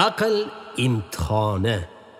Aql imtihoni.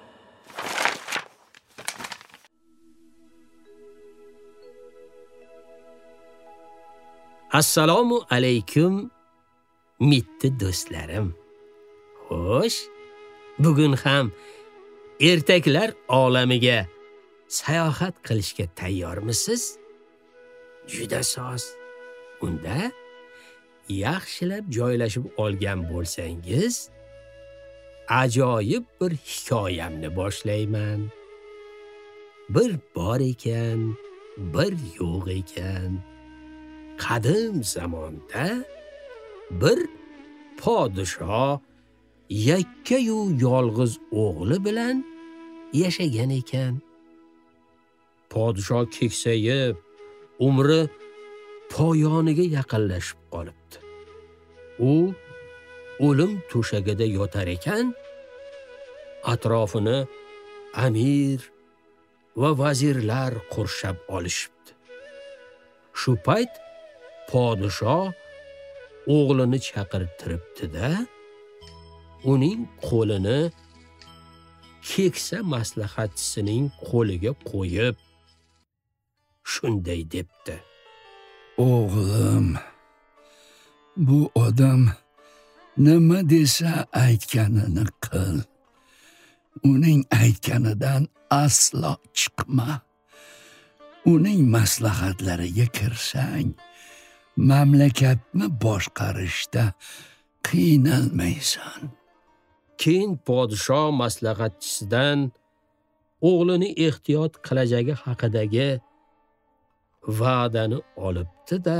Assalomu alaykum mitti do'stlarim. Xo'sh, bugun ham ertaklar olamiga sayohat qilishga tayyormisiz? Juda soz. Unda yaxshilab joylashib olgan bo'lsangiz, ajoyib bir hikoyamni boshlayman. Bir bor ekan, bir yo'q ekan. Qadim zamonda bir podshoh yakka-yu yolg'iz o'g'li bilan yashagan ekan. Podshoh keksayib, umri poyoniga yaqinlashib qolibdi. U o'lim to'shagida yotar ekan, atrofini amir va vazirlar qurshab olishibdi. Shu payt podshoh o'g'lini chaqirtiribdi-da, uning qo'lini keksa maslahatchisining qo'liga qo'yib, shunday debdi: O'g'lim, bu odam nima desa aytganini qil. Uning aytganidan aslo chiqma. Uning maslahatlariga kirsang, mamlakatni boshqarishda qiynalmaysan. Keyin podshoh maslahatchisidan o'g'lini ehtiyot qilajagi haqidagi va'dani olibdi-da,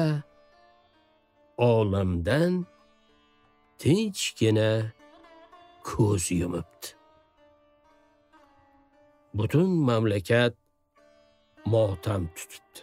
olamdan tinchgina ko'z yumibdi. Butun mamlakat motam tutibdi.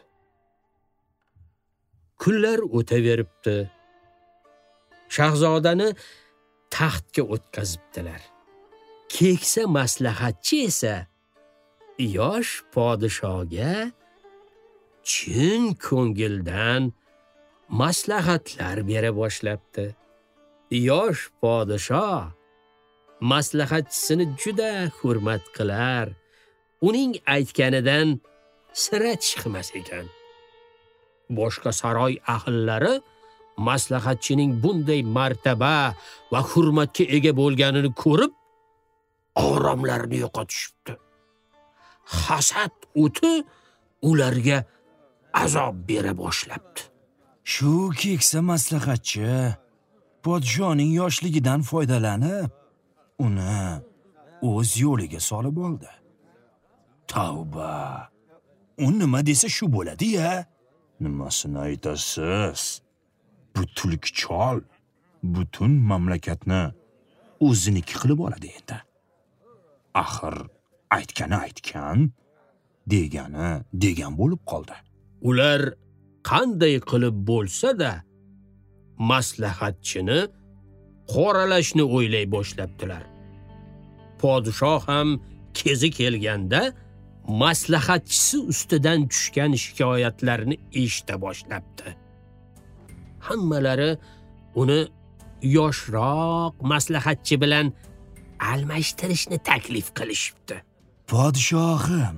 Kunlar o'taveribdi. Shahzodani taxtga o'tkazibdilar. Keksa maslahatchi esa yosh podshohga chin ko'ngildan maslahatlar bera boshlabdi. Yosh podshoh maslahatchisini juda hurmat qilar, uning aytganidan sira chiqmas ekan. Boshqa saroy ahllari maslahatchining bunday martaba va hurmatga ega bo'lganini ko'rib, oromlarini yo'qotishibdi. Hasad o'ti ularga azob bera boshlabdi. Shu keksa maslahatchi podshoning yoshligidan foydalanib, uni o'z yo'liga solib oldi. Tavba! U nima desa shu bo'ladi-ya? Nimasini aytasiz? Bu tulki chol butun mamlakatni o'ziniki qilib oladi endi. Axir aytgani aytgan, degani degan bo'lib qoldi. Ular qanday qilib bo'lsa-da maslahatchini qoralashni o'ylay boshlabdilar. Podshoh ham kezi kelganda maslahatchisi ustidan tushgan shikoyatlarni eshita boshlabdi. Hammalari uni yoshroq maslahatchi bilan almashtirishni taklif qilishibdi. Podshohim,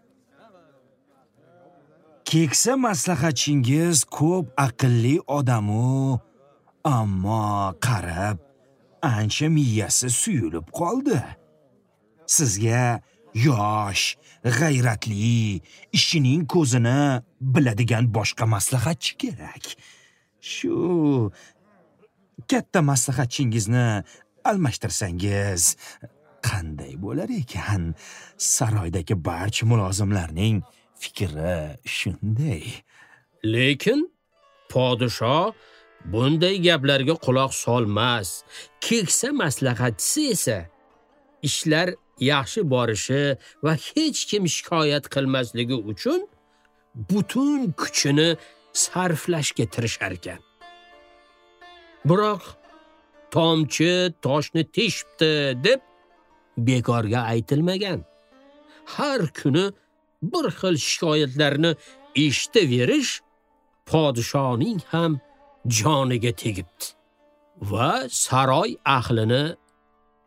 keksa maslahatchingiz ko'p aqlli odam-u, ammo qarab ancha miyasi suyulib qoldi. Sizga yosh, g'ayratli, ishining ko'zini biladigan boshqa maslahatchi kerak. Shu katta maslahatchingizni almashtirsangiz qanday bo'lar ekan? Saroydagi barcha mulozimlarning fikri shunday. Lekin podshoh bunday gaplarga quloq solmas. Keksa maslahatchisi esa ishlar yaxshi borishi va hech kim shikoyat qilmasligi uchun butun kuchini sarflashga tirishar ekan. Biroq tomchi toshni teshibdi deb bekorga aytilmagan. Har kuni bir xil shikoyatlarni eshitaverish podshoning ham joniga tegibdi va saroy ahlini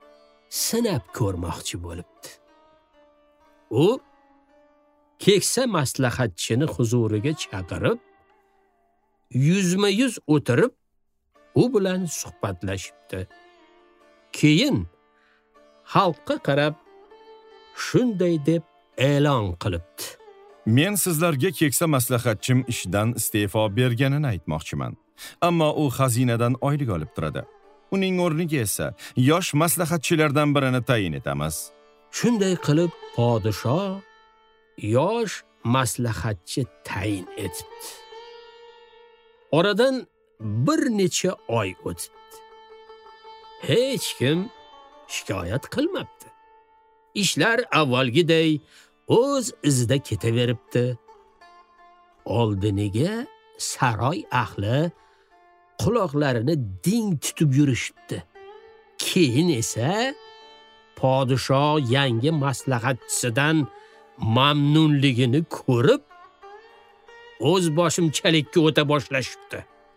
sinab ko'rmoqchi bo'libdi. U keksa maslahatchini huzuriga chaqirib, yuzma-yuz o'tirib, u bilan suhbatlashibdi. Keyin xalqqa qarab shunday deb e'lon qilibdi. Men sizlarga keksa maslahatchim ishdan iste'fo berganini aytmoqchiman. Ammo u xazinadan oylik olib turadi. Uning o'rniga esa yosh maslahatchilardan birini tayin etamiz. Shunday qilib podshoh yosh maslahatchi tayin etibdi. Oradan bir necha oy o'tibdi. Hech kim shikoyat qilmabdi. Ishlar avvalgiday o'z izida ketaveribdi. Oldiniga saroy ahli quloqlarini ding tutib yurishibdi. Keyin esa podshoh yangi maslahatchisidan mamnunligini ko'rib, o'z boshimchalikka o'ta boshlashibdi.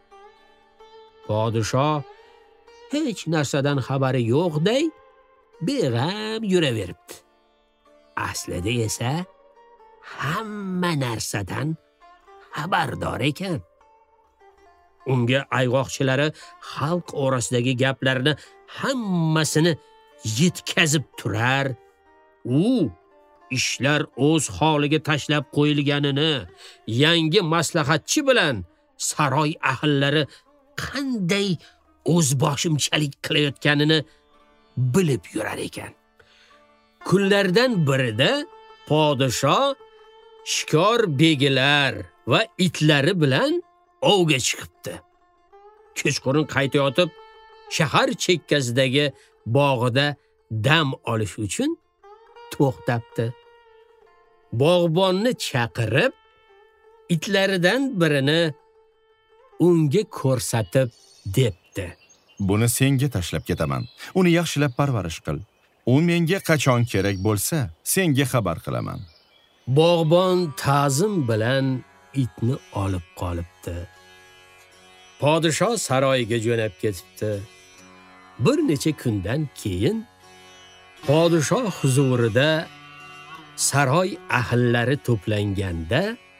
Podshoh hech narsadan xabari yo'qday beg'am yuraveribdi. Aslida esa hamma narsadan xabardor ekan. Unga ayg'oqchilari xalq orasidagi gaplarni hammasini yetkazib turar. U ishlar o'z holiga tashlab qo'yilganini, yangi maslahatchi bilan saroy ahllari qanday o'zboshimchalik qilayotganini bilib yurar ekan. Kunlardan birida podshoh shikor begilar va itlari bilan ovga chiqibdi. Kechqurun qaytayotib, shahar chekkasidagi bog'ida dam olish uchun to'xtabdi. Bog'bonni chaqirib, itlaridan birini unga ko'rsatib debdi. Buni senga tashlab ketaman. Uni yaxshilab parvarish qil. U menga qachon kerak bo'lsa, senga xabar qilaman. Bog'bon ta'zim bilan itni olib qolibdi. Podshoh saroyiga jo'nab ketibdi. Bir necha kundan keyin podshoh huzurida saroy ahllari to'planganda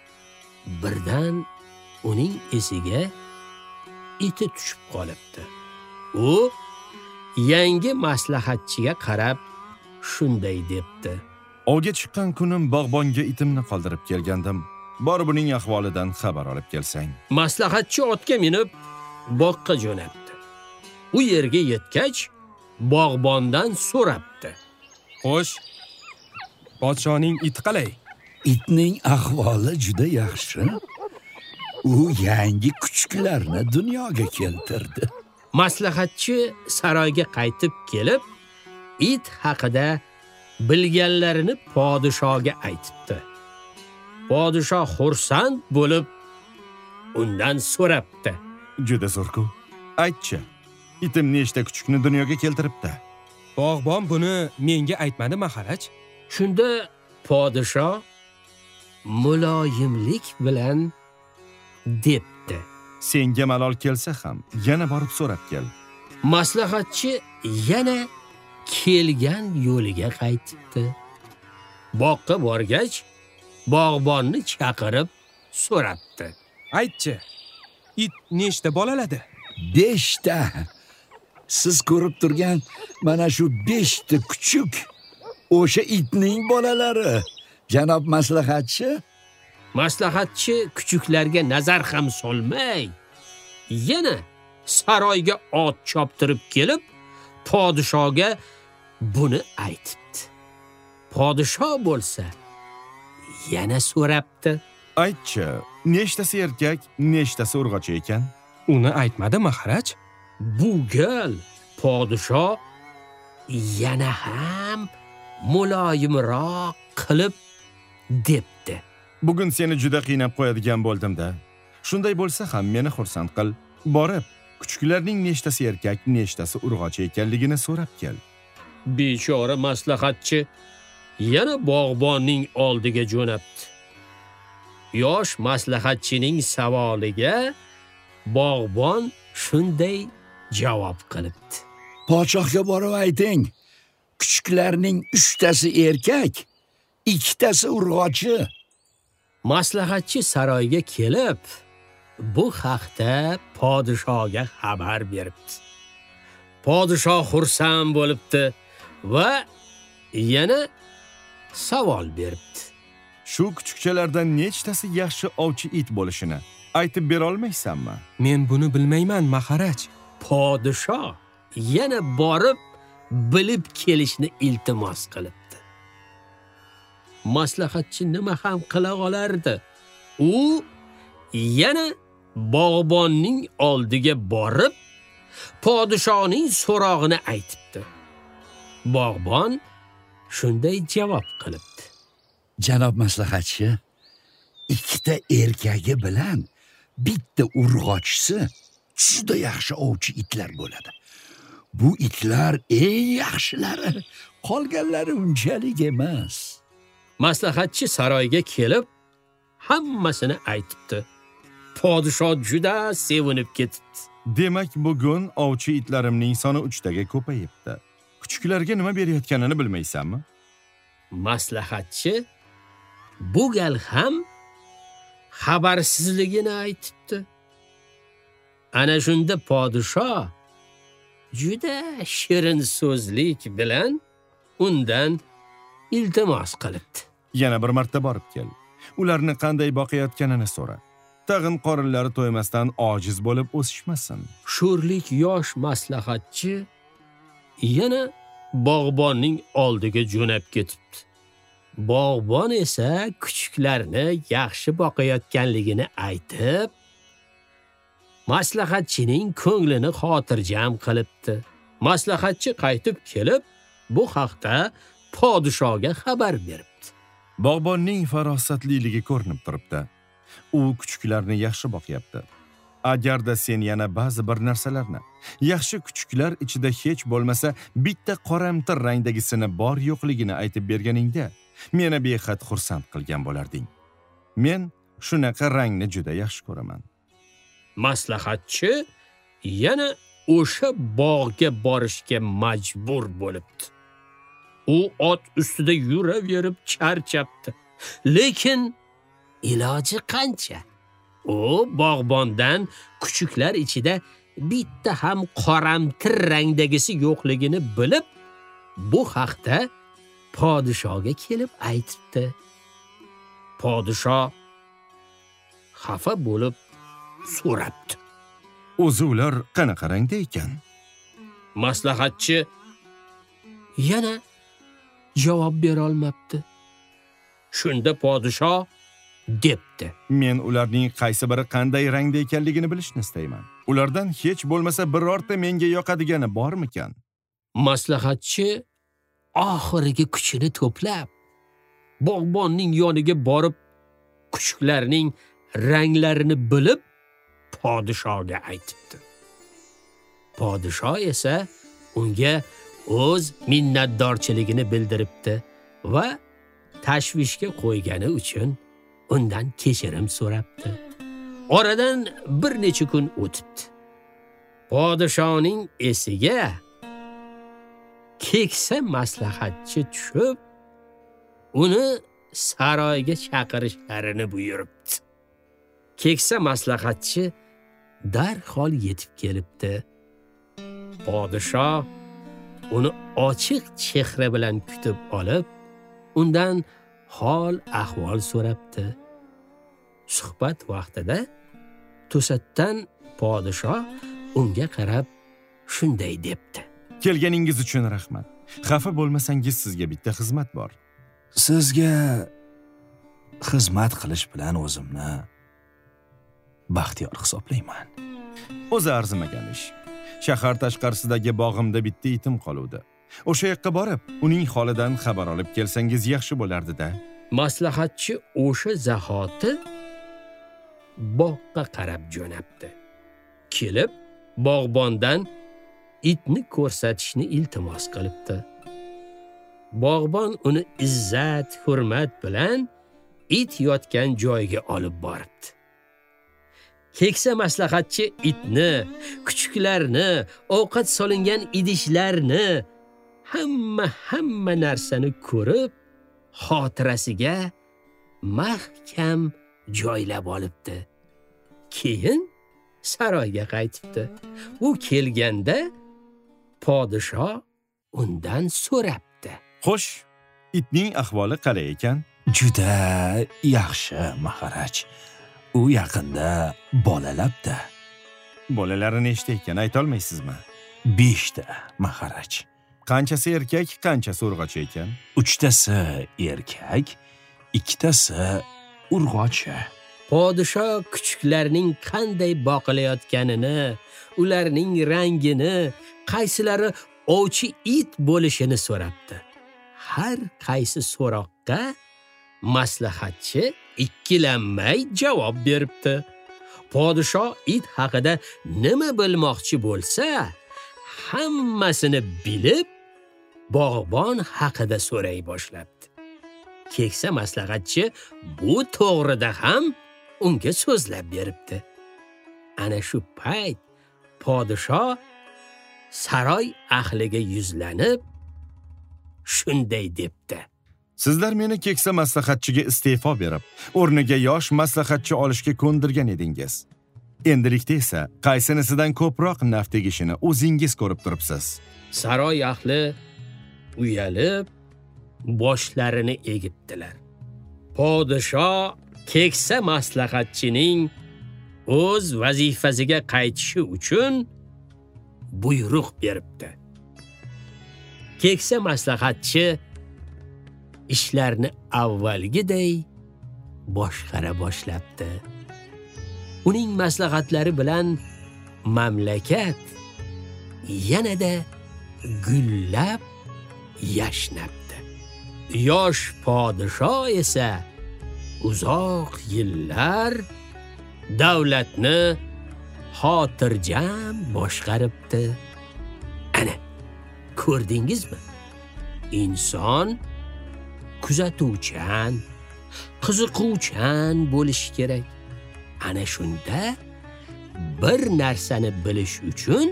birdan uning esiga iti tushib qolibdi. U yangi maslahatchiga qarab shunday debdi. Ovga chiqqan kunim bog'bonga itimni qoldirib kelgandim. Bor buning ahvolidan xabar olib kelsang. Maslahatchi otga minib boqqa jo'nabdi. U yerga yetgach, bog'bondan so'rabdi. Xo'sh, podshoning iti qalay? Itning ahvoli juda yaxshi. U yangi kuchuklarni dunyoga keltirdi. Maslahatchi saroyga qaytib kelib, it haqida bilganlarini podshohga aytibdi. Podshoh xursand bo'lib undan so'rabdi. Juda zo'r-ku. Aytchi, itim nechta kuchukni dunyoga keltiribdi? Bog'bon buni menga aytmadi maharaj. Shunda podshoh muloyimlik bilan debdi. Senga malol kelsa ham yana borib so'rab kel. Maslahatchi yana kelgan yo'liga qaytibdi. Boqqa borgach, bog'bonni chaqirib so'rabdi. Aytchi, it nechta bolaladi? 5 ta. Siz ko'rib turgan mana shu 5 ta kuchuk o'sha itning bolalari, janob maslahatchi. Maslahatchi kuchuklarga nazar ham solmay, yana saroyga ot choptirib kelib, podshohga buni aytibdi. Podshoh bo'lsa yana so'rabdi. Aytchi, nechtasi erkak, nechtasi urg'ochi ekan? Uni aytmadi maharaj. Bu gal podshoh yana ham muloyimroq qilib debdi. Bugun seni juda qiynab qo'yadigan bo'ldim-da. Shunday bo'lsa ham meni xursand qil. Borib, kuchuklarning nechtasi erkak, nechtasi urg'ochi ekanligini so'rab kel. Bechora maslahatchi yana bog'bonning oldiga jo'nabdi. Yosh maslahatchining savoliga bog'bon shunday javob qilibdi. Podshohga borib ayting, kuchuklarning 3tasi erkak, 2tasi urg'ochi. Maslahatchi saroyga kelib, bu haqda podshoga xabar beribdi. Podshoh xursand bo'libdi va yana savol beribdi. Shu kuchukchalardan nechtasi yaxshi ovchi it bo'lishini aytib bera olmaysanmi? Men buni bilmayman, Maharaj. Podshoh yana borib bilib kelishni iltimos qilibdi. Maslahatchi nima ham qila olardi? U yana bog'bonning oldiga borib, podshohning so'rog'ini aytibdi. Bog'bon shunday javob qilibdi. Janob maslahatchi, 2ta erkagi bilan bitta urg'ochisi juda yaxshi ovchi itlar bo'ladi. Bu itlar eng yaxshilari, qolganlari unchalik emas. Maslahatchi saroyga kelib, hammasini aytibdi. Podshoh juda sevinib ketibdi. Demak, bugun ovchi itlarimning soni 3taga ko'payibdi. Kuchuklarga nima berayotganini bilmaysanmi? Maslahatchi bu gal ham xabarsizligini aytibdi. Ana shunda podshoh juda shirin so'zlik bilan undan iltimos qilibdi. Yana bir marta borib kel. Ularni qanday boqayotganini so'ra. Tag'in qorinlari to'ymasdan ojiz bo'lib o'sishmasin. Sho'rlik yosh maslahatchi yana bog'bonning oldiga jo'nab ketibdi. Bog'bon esa kuchuklarni yaxshi boqayotganligini aytib, maslahatchining ko'nglini xotirjam qilibdi. Maslahatchi qaytib kelib, bu haqda podshohga xabar beribdi. Bog'bonning farosatliligi ko'rinib turibdi. U kuchuklarni yaxshi boqyapti. Agarda sen yana ba'zi bir narsalarni, yaxshi kuchuklar ichida hech bo'lmasa bitta qoramtir rangdagisini bor yo'qligini aytib berganingda, meni behad xursand qilgan bo'larding. Men shunaqa rangni juda yaxshi ko'raman. Maslahatchi yana o'sha bog'ga borishga majbur bo'libdi. U ot ustida yuraverib charchabdi. Lekin iloji qancha? U bog'bondan kuchuklar ichida bitta ham qoramtir rangdagisi yo'qligini bilib, bu haqda podshohga kelib aytibdi. Podshoh xafa bo'lib so'rabdi. O'zi ular qanaqa rangda ekan? Maslahatchi yana javob bera olmabdi. Shunda podshoh debdi. Men ularning qaysi biri qanday rangda ekanligini bilishni istayman. Ulardan hech bo'lmasa birorta menga yoqadigani bormikan? Maslahatchi oxirgi kuchini to'plab, bog'bonning yoniga borib, kuchuklarning ranglarini bilib, podshohga aytibdi. Podshoh esa unga o'z minnatdorchiligini bildiribdi va tashvishga qo'ygani uchun undan kechirim so'rabdi. Oradan bir necha kun o'tibdi. Podshohning esiga keksa maslahatchi tushib, uni saroyga chaqirishlarini buyuribdi. Keksa maslahatchi darhol yetib kelibdi. Podshoh uni ochiq chehra bilan kutib olib, undan hol ahvol so'rabdi. Suhbat vaqtida to'satdan podshoh unga qarab shunday debdi. Kelganingiz uchun rahmat. Xafa bo'lmasangiz sizga bitta xizmat bor. Sizga xizmat qilish bilan o'zimni baxtiyor hisoblayman. O'zi arzimagan ish. Shahar tashqarisidagi bog'imda bitta itim qoluvdi. O'sha yoqqa borib, uning holidan xabar olib kelsangiz yaxshi bo'lardi-da. Maslahatchi o'sha zahoti bog'ga qarab jo'nabdi. Kelib, bog'bondan itni ko'rsatishni iltimos qilibdi. Bog'bon uni izzat, hurmat bilan it yotgan joyga olib boribdi. Keksa maslahatchi itni, kuchuklarni, ovqat solingan idishlarni hamma narsani ko'rib, xotirasiga mahkam joylab olibdi. Keyin saroyga qaytibdi. U kelganda podshoh undan so'rabdi. Xo'sh, itning ahvoli qalay ekan? Juda yaxshi, Maharaj. U yaqinda bolalabdi. Bolalari nechta ekan, ayta olmaysizmi? 5 ta, Maharaj. Qanchasi erkak, qanchasi urg'ochi ekan? 3 tasi erkak, 2 tasi urg'ochi. Podshoh kuchuklarning qanday boqilayotganini, ularning rangini, qaysilari ovchi it bo'lishini so'rabdi. Har qaysi so'roqqa maslahatchi ikkilanmay javob beribdi. Podshoh it haqida nima bilmoqchi bo'lsa, hammasini bilib, bog'bon haqida so'ray boshlabdi. Keksa maslahatchi bu to'g'rida ham unga so'zlab beribdi. Ana shu payt podshoh saroy ahliga yuzlanib shunday debdi: Sizlar meni keksa maslahatchiga iste'fo berib, o'rniga yosh maslahatchi olishga ko'ndirgan edingiz. Endilikda esa qaysinisidan ko'proq naf tegishini o'zingiz ko'rib turibsiz. Saroy ahli uyalib boshlarini egibdilar. Podshoh keksa maslahatchining o'z vazifasiga qaytishi uchun buyruq beribdi. Keksa maslahatchi ishlarni avvalgiday boshqara boshlabdi. Uning maslahatlari bilan mamlakat yanada gullab yashnabdi. Yosh podshoh esa uzoq yillar davlatni xotirjam boshqaribdi. Ana, ko'rdingizmi? Inson kuzatuvchan, qiziquvchan bo'lish kerak. Ana shunda bir narsani bilish uchun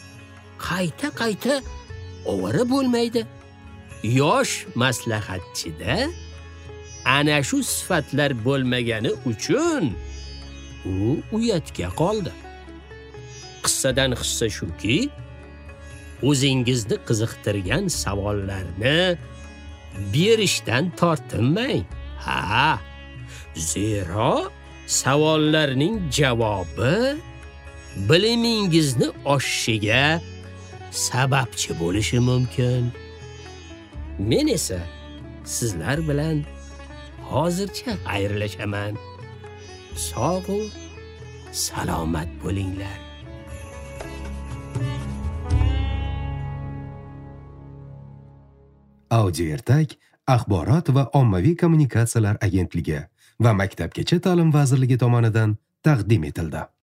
qayta ovora bo'lmaydi. Yosh maslahatchida ana shu sifatlar bo'lmagani uchun u uyatga qoldi. Qissadan hissa shuki, o'zingizni qiziqtirgan savollarni berishdan tortinmang. Zero savollarning javobi bilimingizni oshishiga sababchi bo'lishi mumkin. Men esa sizlar bilan hozircha xayrlashaman. Sog' u salomat bo'linglar. Audio Ertak axborot va ommaviy kommunikatsiyalar agentligi va Maktabgacha ta'lim vazirligi tomonidan taqdim etildi.